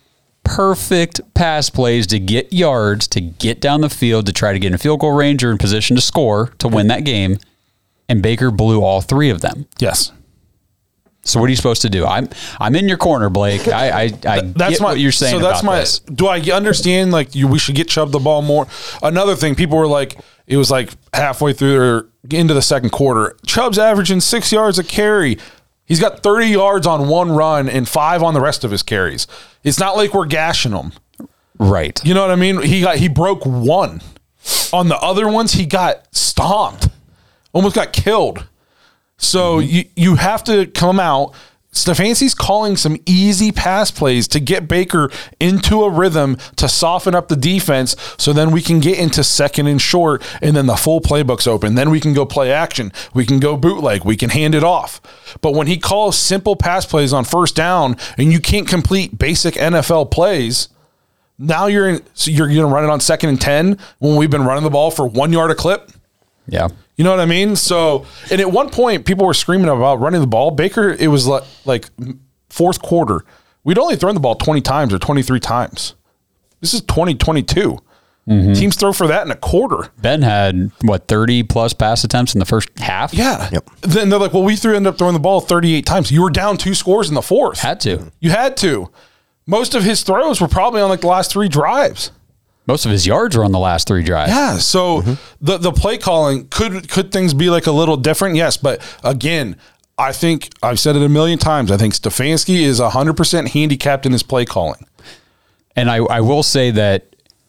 perfect pass plays to get yards, to get down the field, to try to get in a field goal range or in position to score to win that game. And Baker blew all 3 of them. Yes. So what are you supposed to do? I'm in your corner, Blake. I get what you're saying. So that's about this. Do I understand we should get Chubb the ball more? Another thing, people were like, it was like halfway through or into the second quarter. Chubb's averaging 6 yards a carry. He's got 30 yards on one run and 5 on the rest of his carries. It's not like we're gashing him. Right. You know what I mean? He broke 1. On the other ones, he got stomped. Almost got killed. So you have to come out. Stefanski's calling some easy pass plays to get Baker into a rhythm to soften up the defense so then we can get into second and short and then the full playbook's open. Then we can go play action. We can go bootleg. We can hand it off. But when he calls simple pass plays on first down and you can't complete basic NFL plays, now you're going to run it on 2nd and 10 when we've been running the ball for 1 yard a clip? Yeah. You know what I mean? So, and at one point, people were screaming about running the ball. Baker, it was like fourth quarter. We'd only thrown the ball 20 times or 23 times. This is 2022. Teams throw for that in a quarter. Ben had, 30-plus pass attempts in the first half? Yeah. Yep. Then they're like, well, we ended up throwing the ball 38 times. You were down 2 scores in the fourth. Had to. You had to. Most of his throws were probably on the last 3 drives. Most of his yards were on the last 3 drives. Yeah, so the play calling, could things be a little different? Yes, but again, I think I've said it a million times. I think Stefanski is 100% handicapped in his play calling. And I will say that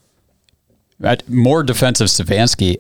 more defensive Stefanski,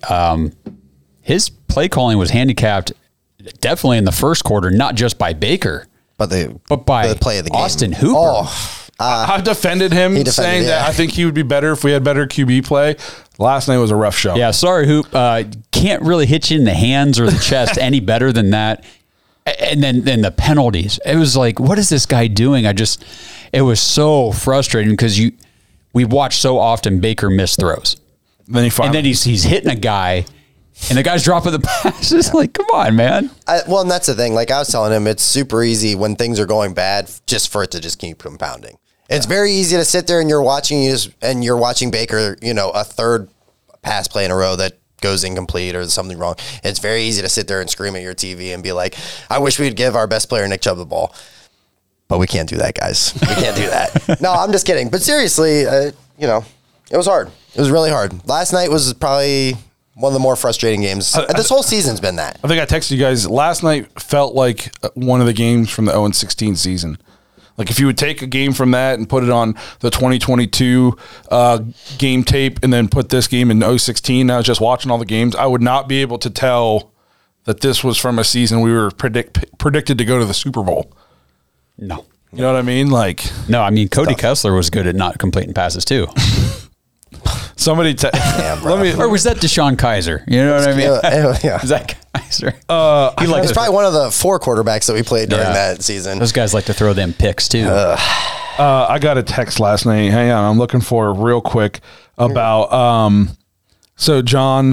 his play calling was handicapped definitely in the first quarter, not just by Baker, but by the play of the game. Austin Hooper. Oh. I defended him, saying that I think he would be better if we had better QB play. Last night was a rough show. Yeah, sorry, Hoop. Can't really hit you in the hands or the chest any better than that. And then the penalties. It was like, what is this guy doing? It was so frustrating because we watch so often Baker miss throws. Then he's hitting a guy, and the guy's dropping the pass. It's like, come on, man. And that's the thing. Like I was telling him, it's super easy when things are going bad just for it to just keep compounding. It's very easy to sit there and you're watching Baker, a third pass play in a row that goes incomplete or there's something wrong. It's very easy to sit there and scream at your TV and be like, I wish we'd give our best player Nick Chubb the ball. But we can't do that, guys. We can't do that. No, I'm just kidding. But seriously, it was hard. It was really hard. Last night was probably one of the more frustrating games. This whole season's been that. I think I texted you guys. Last night felt like one of the games from the 0-16 season. Like if you would take a game from that and put it on the 2022 game tape and then put this game in 0-16, I was just watching all the games, I would not be able to tell that this was from a season we were predicted to go to the Super Bowl. No. You know what I mean? Cody Kessler was good at not completing passes too. Somebody, or was that Deshaun Kaiser? You know what I mean? Yeah. Is that Kaiser? He's probably one of the 4 quarterbacks that we played during that season. Those guys like to throw them picks too. I got a text last night. Hang on, I'm looking for it real quick about. So John,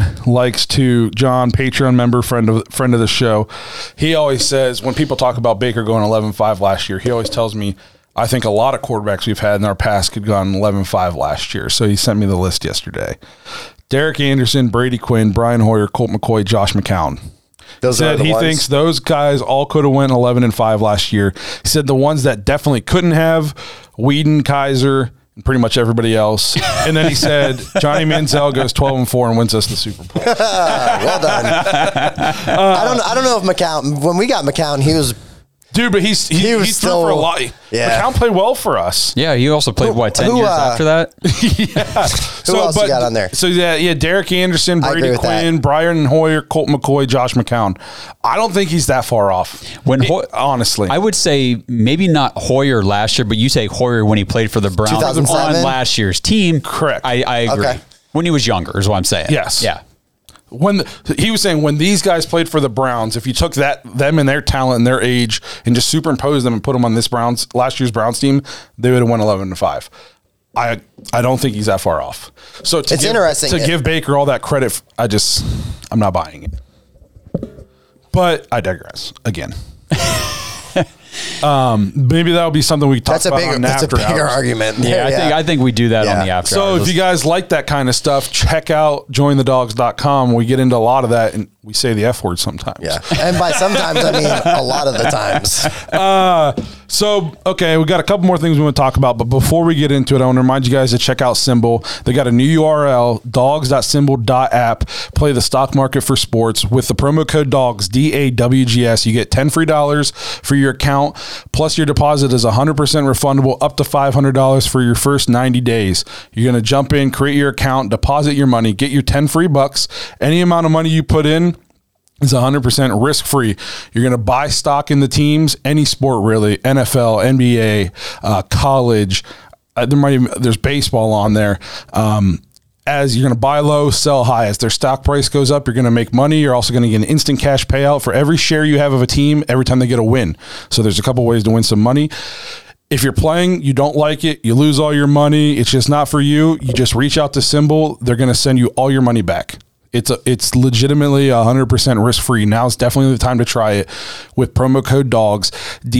Patreon member, friend of the show. He always says when people talk about Baker going 11-5 last year, he always tells me, I think a lot of quarterbacks we've had in our past could gone 11-5 last year. So he sent me the list yesterday. Derek Anderson, Brady Quinn, Brian Hoyer, Colt McCoy, Josh McCown. He thinks those guys all could have went 11-5 last year. He said the ones that definitely couldn't have, Whedon, Kaiser, and pretty much everybody else. And then he said Johnny Manziel goes 12-4 and wins us the Super Bowl. Well done. I don't know if McCown, when we got McCown, he was... Dude, but he's still for a lot. Yeah. McCown played well for us. Yeah, he also played 10 years after that. Yeah. Who else you got on there? So yeah, Derek Anderson, Brady Quinn, Brian Hoyer, Colt McCoy, Josh McCown. I don't think he's that far off. Honestly, I would say maybe not Hoyer last year, but you say Hoyer when he played for the Browns 2007? on last year's team. Correct. I agree. Okay. When he was younger is what I'm saying. Yes. Yeah. He was saying when these guys played for the Browns, if you took them and their talent and their age and just superimposed them and put them on last year's Browns team, they would have won 11-5. I don't think he's that far off. So it's interesting to give Baker all that credit. I'm not buying it. But I digress again. Maybe that'll be something we talk about on That's a after bigger hours. argument. Yeah, I think we do that on the after So hours. if you guys like that kind of stuff, check out jointhedogs.com. We get into a lot of that, and we say the F word sometimes. Yeah. And by sometimes, I mean a lot of the times. Okay, we got a couple more things we want to talk about, but before we get into it, I want to remind you guys to check out Symbol. They got a new URL, dogs.symbol.app. Play the stock market for sports. With the promo code DAWGS, DAWGS, you get $10 free for your account, plus your deposit is 100% refundable, up to $500 for your first 90 days. You're going to jump in, create your account, deposit your money, get your 10 free bucks. Any amount of money you put in is 100% risk-free. You're going to buy stock in the teams, any sport really, NFL, NBA, college. There's baseball on there. As you're going to buy low, sell high. As their stock price goes up, you're going to make money. You're also going to get an instant cash payout for every share you have of a team every time they get a win. So there's a couple ways to win some money. If you're playing, you don't like it, you lose all your money, it's just not for you, you just reach out to Symbol. They're going to send you all your money back. It's legitimately 100% risk-free. Now is definitely the time to try it with promo code DAWGS,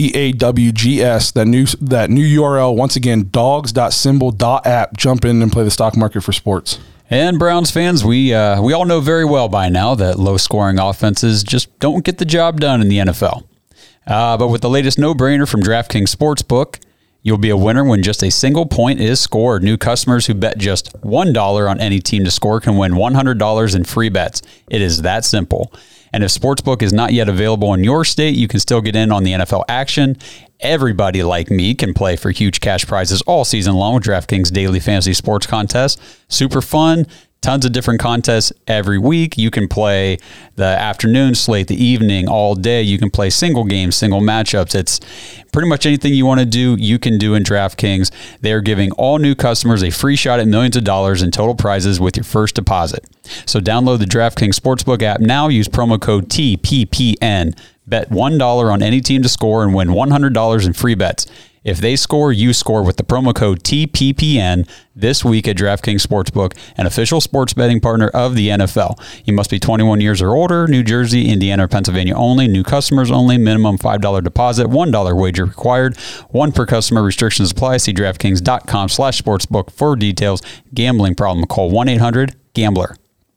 DAWGS, that new URL. Once again, dogs.symbol.app. Jump in and play the stock market for sports. And Browns fans, we all know very well by now that low-scoring offenses just don't get the job done in the NFL. But with the latest no-brainer from DraftKings Sportsbook, you'll be a winner when just a single point is scored. New customers who bet just $1 on any team to score can win $100 in free bets. It is that simple. And if Sportsbook is not yet available in your state, you can still get in on the NFL action. Everybody like me can play for huge cash prizes all season long with DraftKings Daily Fantasy Sports Contest. Super fun. Tons of different contests every week. You can play the afternoon slate, the evening, all day. You can play single games, single matchups. It's pretty much anything you want to do, you can do in DraftKings. They're giving all new customers a free shot at millions of dollars in total prizes with your first deposit. So download the DraftKings Sportsbook app now. Use promo code TPPN. Bet $1 on any team to score and win $100 in free bets. If they score, you score with the promo code TPPN this week at DraftKings Sportsbook, an official sports betting partner of the NFL. You must be 21 years or older, New Jersey, Indiana, or Pennsylvania only, new customers only, minimum $5 deposit, $1 wager required, one per customer, restrictions apply. See DraftKings.com/sportsbook for details. Gambling problem, call 1-800-GAMBLER.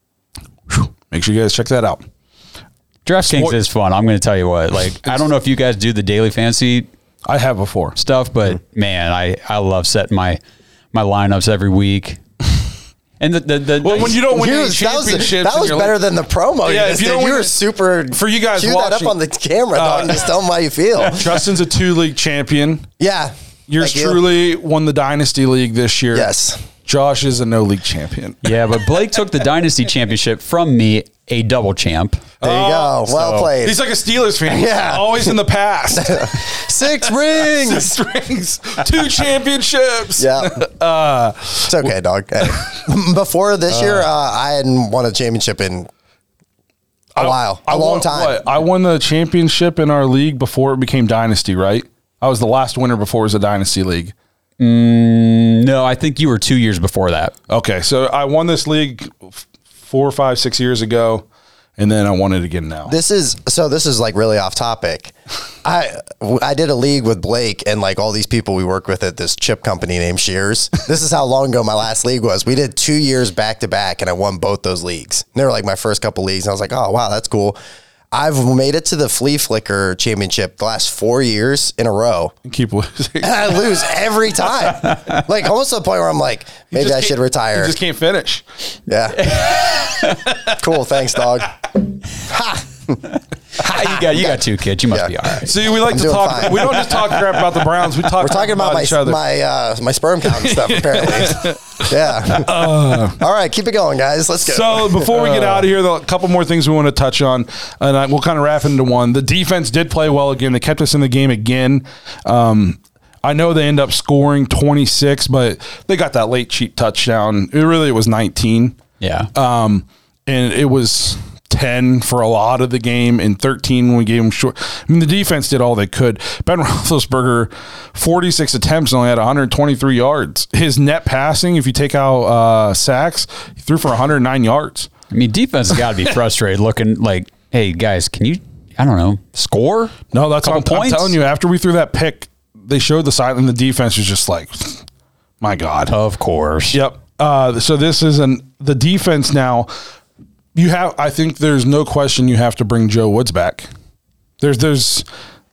Make sure you guys check that out. DraftKings is fun. I'm going to tell you what. I don't know if you guys do the daily fantasy I have before stuff, but man, I love setting my lineups every week. And when you don't win any championships, that was better than the promo. Yeah, if you don't you win, were super. For you guys cue watching, that up on the camera, dog, and just tell them how you feel. Justin's a 2-league champion. Yeah, Yours truly won the Dynasty League this year. Yes. Josh is a no-league champion. Yeah, but Blake took the Dynasty Championship from me, a double champ. There you go. Well played. He's like a Steelers fan. Yeah. Always in the past. 6 rings. 6 rings. 2 championships. Yeah. It's okay, dog. Hey. Before this year, I hadn't won a championship in a while. A long time. I won the championship in our league before it became Dynasty, right? I was the last winner before it was a Dynasty League. No, I think you were 2 years before that. Okay, so I won this league 4, 5, 6 years ago, and then I won it again now. This is like really off topic. I did a league with Blake and like all these people we work with at this chip company named Shears. This is how long ago my last league was. We did 2 years back to back, and I won both those leagues. And they were like my first couple leagues, and I was like, oh wow, that's cool. I've made it to the Flea Flicker Championship the last 4 years in a row. Keep losing. And I lose every time. Like almost to the point where I'm like, maybe I should retire. You just can't finish. Yeah. Cool. Thanks, dog. Ha! You got 2 kids. You must be all right. See, we like to talk. fine. We don't just talk crap about the Browns. We're talking about each other. my sperm count and stuff, apparently. Yeah. All right, keep it going, guys. Let's go. So before we get out of here, a couple more things we want to touch on, and we'll kind of wrap into one. The defense did play well again. They kept us in the game again. I know they end up scoring 26, but they got that late cheap touchdown. It was 19. Yeah. And it was 10 for a lot of the game and 13 when we gave them short. I mean, the defense did all they could. Ben Roethlisberger, 46 attempts, only had 123 yards. His net passing, if you take out sacks, he threw for 109 yards. I mean, defense has got to be frustrated looking like, hey, guys, can you I don't know, score? No, that's what Couple I'm points? telling you. After we threw that pick, they showed the side, and the defense was just like, my God. Of course. Yep. So this is the defense now. I think there's no question you have to bring Joe Woods back. There's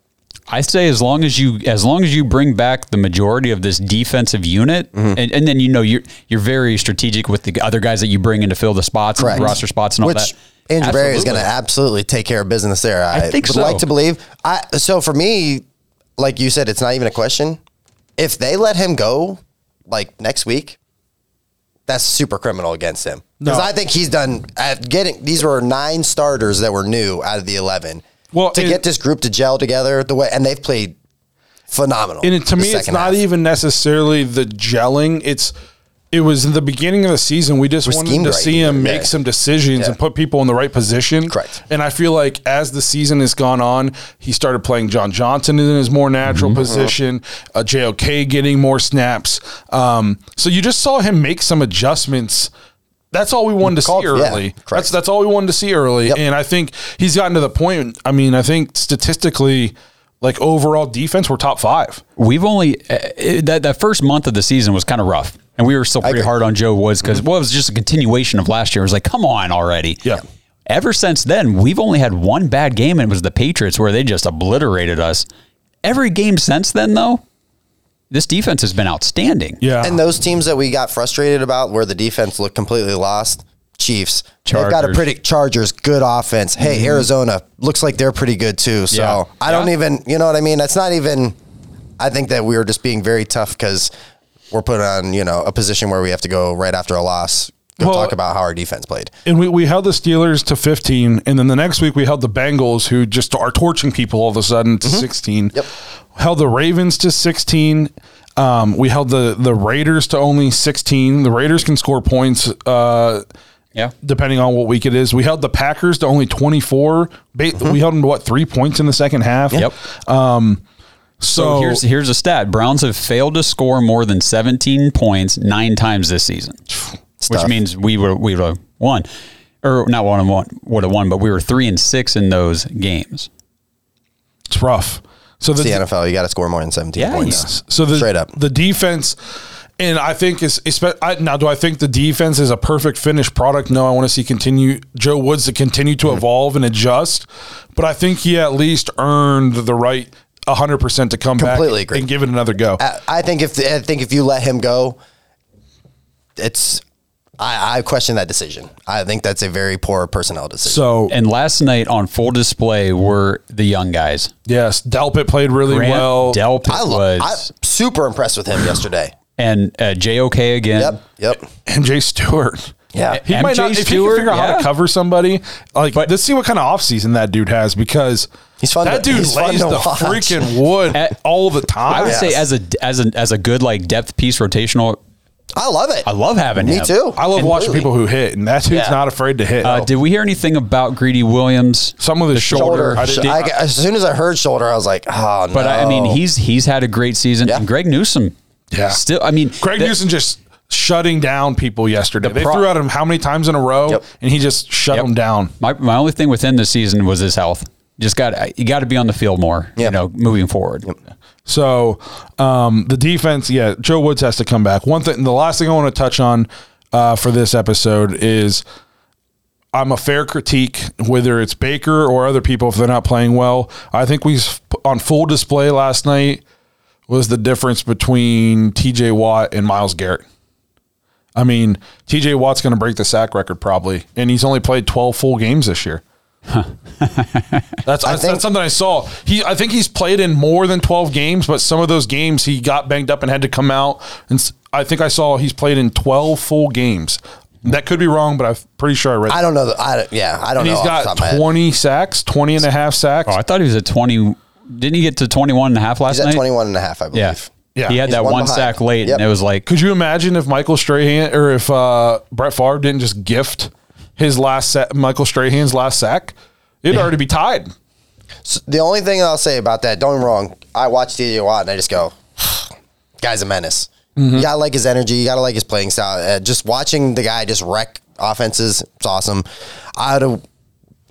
I say as long as you bring back the majority of this defensive unit, and then you're very strategic with the other guys that you bring in to fill the spots, and the roster spots, and all that. Andrew Berry is going to absolutely take care of business there. I think would so. like to believe. So for me, like you said, it's not even a question. If they let him go, like next week, that's super criminal against him. Because I think he's done at these were 9 starters that were new out of the 11. Well, to get this group to gel together the way, and they've played phenomenal. And to me, it's not even necessarily the gelling. It was in the beginning of the season. We just wanted to see him make some decisions and put people in the right position. Correct. And I feel like as the season has gone on, he started playing John Johnson in his more natural position, JOK getting more snaps. So you just saw him make some adjustments. That's all we wanted to see early. That's all we wanted to see early. And I think he's gotten to the point. I mean, I think statistically, like overall defense, we're top 5. We've only that first month of the season was kind of rough. And we were still pretty hard on Joe Woods because it was just a continuation of last year. It was like, come on already. Yeah. Ever since then, we've only had one bad game, and it was the Patriots where they just obliterated us. Every game since then, though, this defense has been outstanding. Yeah. And those teams that we got frustrated about where the defense looked completely lost, Chiefs. They've got a pretty Chargers, good offense. Hey, Arizona looks like they're pretty good too. So I don't even, you know what I mean? That's not even, I think that we were just being very tough because we're put on, a position where we have to go right after a loss, talk about how our defense played. And we held the Steelers to 15, and then the next week we held the Bengals, who just are torching people all of a sudden, to 16. Yep. Held the Ravens to 16. We held the Raiders to only 16. The Raiders can score points depending on what week it is. We held the Packers to only 24. We held them to 3 points in the second half? Yep. So here's a stat. Browns have failed to score more than 17 points 9 times this season, which means we would have won. Or not would have won, but we were 3-6 in those games. It's rough. So it's the NFL. You got to score more than 17 points. Yes. So straight up. The defense, and I think now, do I think the defense is a perfect finished product? No, I want to see Joe Woods to continue to evolve and adjust, but I think he at least earned the right 100% to come back and give it another go. I think if you let him go, I question that decision. I think that's a very poor personnel decision. And last night on full display were the young guys. Yes, Delpit played really well. I'm super impressed with him yesterday. And JOK again. Yep. MJ Stewart. Yeah. He might not, if he can figure out how to cover somebody, let's see what kind of offseason that dude has, because that dude lays the freaking wood all the time. I would say as a good depth piece rotational. I love it. I love having him. Me too. I love watching people who hit, and that dude's not afraid to hit. Did we hear anything about Greedy Williams? Some of his shoulder. As soon as I heard shoulder, I was like, oh no. But I mean, he's had a great season. And Greg Newsome. Yeah. Still, I mean, Greg Newsome just shutting down people yesterday. They threw at him how many times in a row, and he just shut them down. My only thing with him this season was his health. You got to be on the field more, moving forward. So the defense, Joe Woods has to come back. The last thing I want to touch on for this episode is I'm a fair critique, whether it's Baker or other people if they're not playing well. I think on full display last night was the difference between TJ Watt and Myles Garrett. I mean, TJ Watt's going to break the sack record probably, and he's only played 12 full games this year. That's something I saw. I think he's played in more than 12 games, but some of those games he got banged up and had to come out. And I think I saw he's played in 12 full games. That could be wrong, but I'm pretty sure I read. I don't know. I don't know. He's got 20 sacks, 20 and a half sacks. Oh, I thought he was at 20. Didn't he get to 21 and a half last night? He's at 21 and a half, I believe. Yeah. He had that one sack late, and it was like. Could you imagine if Michael Strahan or if Brett Favre didn't just gift Michael Strahan's last sack? It'd already be tied. So the only thing I'll say about that, don't get me wrong, I watch TJ Watt and I just go, guy's a menace. Mm-hmm. You gotta like his energy. You gotta like his playing style. Just watching the guy just wreck offenses, it's awesome.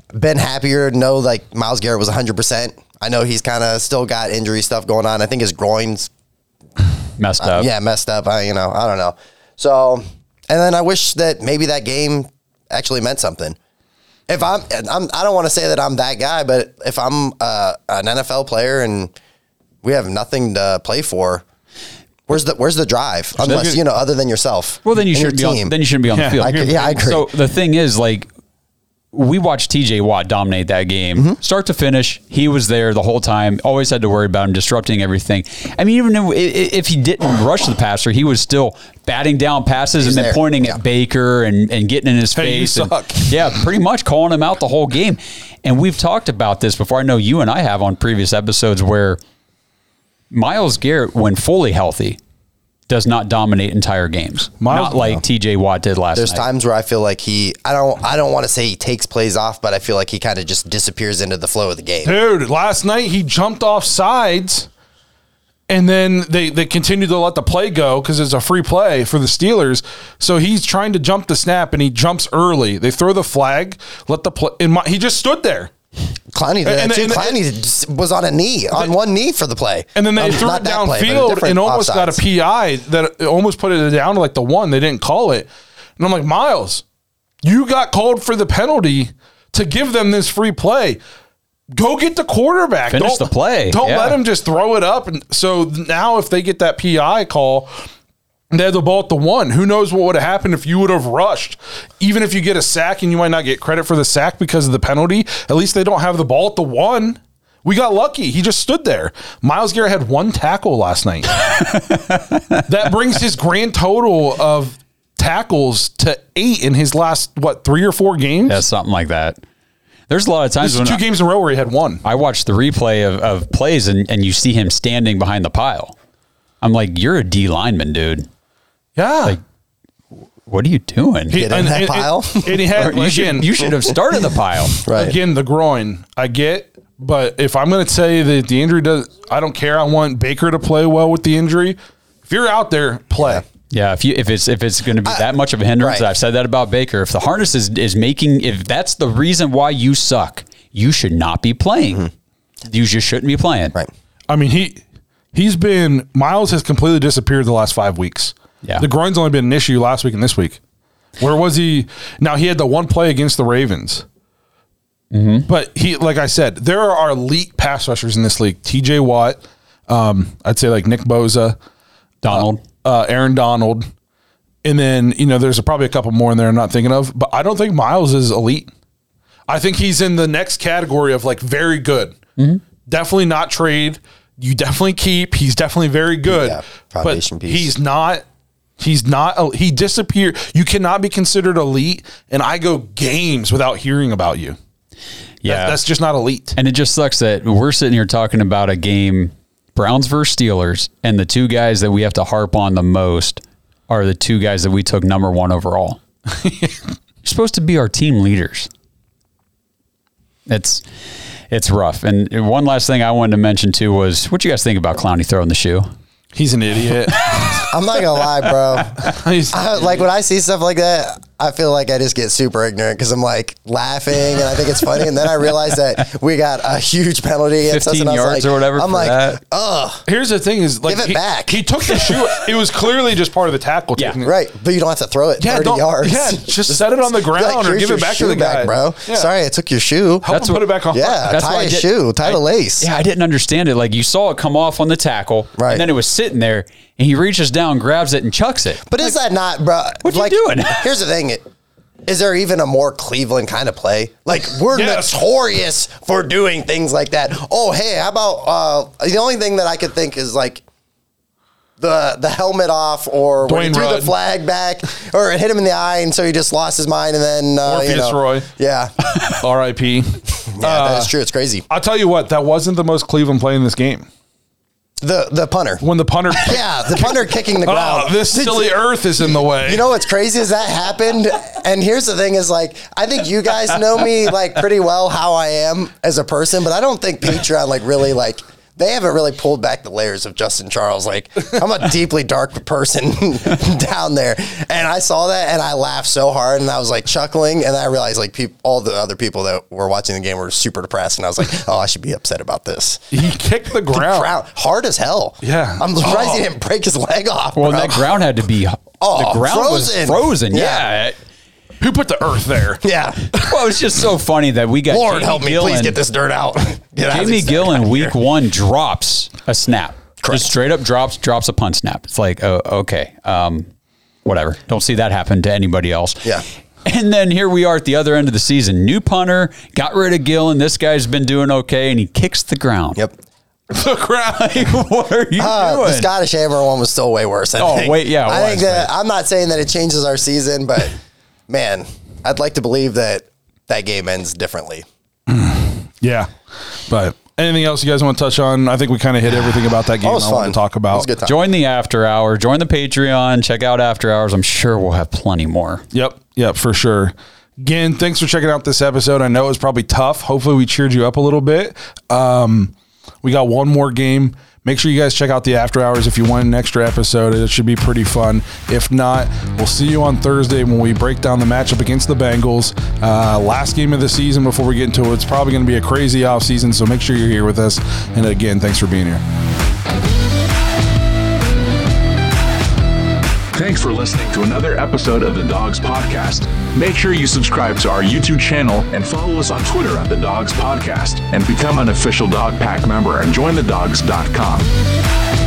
been happier to know like Myles Garrett was 100%. I know he's kind of still got injury stuff going on. I think his groin's messed up. Messed up. I don't know. So, and then I wish that maybe that game actually meant something. If I don't want to say that I'm that guy, but if I'm an NFL player and we have nothing to play for, where's the drive? Unless other than yourself. Well, then you shouldn't be on. Then you shouldn't be on the field. I agree. So the thing is, like, we watched TJ Watt dominate that game, start to finish. He was there the whole time. Always had to worry about him disrupting everything. I mean, even if he didn't rush the passer, he was still batting down passes and then pointing at Baker and getting in his face. You suck. Pretty much calling him out the whole game. And we've talked about this before. I know you and I have on previous episodes where Myles Garrett, when fully healthy, does not dominate entire games. Not like TJ Watt did last night. There's times where I feel like I don't want to say he takes plays off, but I feel like he kind of just disappears into the flow of the game. Dude, last night he jumped off sides and then they continued to let the play go because it's a free play for the Steelers. So he's trying to jump the snap and he jumps early. They throw the flag, let the play. He just stood there. Clowney did that too. Clowney was on one knee for the play. And then they threw it downfield and almost got a PI that almost put it down to like the 1. They didn't call it. And I'm like, Myles, you got called for the penalty to give them this free play. Go get the quarterback. Finish the play. Don't let him just throw it up. And so now if they get that PI call, they had the ball at the 1. Who knows what would have happened if you would have rushed? Even if you get a sack and you might not get credit for the sack because of the penalty, at least they don't have the ball at the 1. We got lucky. He just stood there. Myles Garrett had 1 tackle last night. That brings his grand total of tackles to 8 in his last, 3 or 4 games? Yeah, something like that. There's a lot of times when 2 games in a row where he had 1. I watched the replay of plays and you see him standing behind the pile. I'm like, you're a D lineman, dude. Yeah. Like, what are you doing? Get in that pile? And he had, you should have started the pile. Right. Again, the groin. I get, but if I'm going to say that the injury I don't care. I want Baker to play well with the injury. If you're out there, play. Yeah, if it's going to be that much of a hindrance, I've said that about Baker. If the harness is making, if that's the reason why you suck, you should not be playing. Mm-hmm. You just shouldn't be playing. Right. I mean, Myles has completely disappeared the last 5 weeks. Yeah. The groin's only been an issue last week and this week. Where was he? Now, he had the 1 play against the Ravens. Mm-hmm. But like I said, there are elite pass rushers in this league. TJ Watt, I'd say like Nick Bosa, Donald, Aaron Donald. And then, there's probably a couple more in there I'm not thinking of. But I don't think Myles is elite. I think he's in the next category of like very good. Mm-hmm. Definitely not trade. You definitely keep. He's definitely very good. Yeah, foundation piece. He disappeared. You cannot be considered elite. And I go games without hearing about you. Yeah. That's just not elite. And it just sucks that we're sitting here talking about a game, Browns versus Steelers, and the 2 guys that we have to harp on the most are the 2 guys that we took number 1 overall. You're supposed to be our team leaders. It's rough. And one last thing I wanted to mention too was, what you guys think about Clowney throwing the shoe? He's an idiot. I'm not gonna lie, bro. Like when I see stuff like that, I feel like I just get super ignorant because I'm like laughing and I think it's funny, and then I realize that we got a huge penalty against 15 us, and yards or whatever. I'm like, ugh. Here's the thing: is like give it back. He took the shoe. It was clearly just part of the tackle. Yeah, right. But you don't have to throw it 30 yards. Yeah, just set it on the ground or give it back to the guy, bro. Yeah. Sorry, I took your shoe. Help him put it back on. Yeah, tie a shoe, tie the lace. Yeah, I didn't understand it. Like you saw it come off on the tackle, right? And then it was sitting there, and he reaches down, grabs it, and chucks it. But is that not, bro? What you doing? Here's the thing. Is there even a more Cleveland kind of play? Like, we're notorious for doing things like that. Oh, hey, how about the only thing that I could think is like the helmet off, or when he threw the flag back, or it hit him in the eye, and so he just lost his mind, and then Morpheus Roy. Yeah. R.I.P. Yeah, that is true. It's crazy. I'll tell you what, that wasn't the most Cleveland play in this game. The punter. When the punter... Yeah, the punter kicking the ground. Oh, this silly earth is in the way. You know what's crazy is that happened, and here's the thing is, like, I think you guys know me, like, pretty well how I am as a person, but I don't think Patreon, like, really, like, they haven't really pulled back the layers of Justin Charles. Like, I'm a deeply dark person down there. And I saw that and I laughed so hard and I was like chuckling. And I realized like all the other people that were watching the game were super depressed. And I was like, oh, I should be upset about this. He kicked the ground. Hard as hell. Yeah. I'm surprised he didn't break his leg off. Well, bro. that ground had to be, the ground was frozen. Yeah. Who put the earth there? Yeah. Well, it's just so funny that we got Lord Jamie help me, Gillen. please get this dirt out. Jamie Gillen, week 1, drops a snap. Correct. Just straight up drops a punt snap. It's like, oh, okay. Whatever. Don't see that happen to anybody else. Yeah. And then here we are at the other end of the season. New punter, got rid of Gillen. This guy's been doing okay, and he kicks the ground. Yep. The ground. Like, what are you doing? The Scottish Hammer one was still way worse. I think. Wait, yeah. I think that I'm not saying that it changes our season, but man, I'd like to believe that game ends differently. Yeah. But anything else you guys want to touch on? I think we kind of hit everything about that game I want to talk about. It was a good time. Join the After Hour. Join the Patreon. Check out After Hours. I'm sure we'll have plenty more. Yep, for sure. Again, thanks for checking out this episode. I know it was probably tough. Hopefully we cheered you up a little bit. We got one more game. Make sure you guys check out the After Hours if you want an extra episode. It should be pretty fun. If not, we'll see you on Thursday when we break down the matchup against the Bengals. Last game of the season before we get into it. It's probably going to be a crazy offseason, so make sure you're here with us. And again, thanks for being here. Thanks for listening to another episode of the Dogs Podcast. Make sure you subscribe to our YouTube channel and follow us on Twitter at the Dogs Podcast and become an official Dog Pack member and join thedogs.com.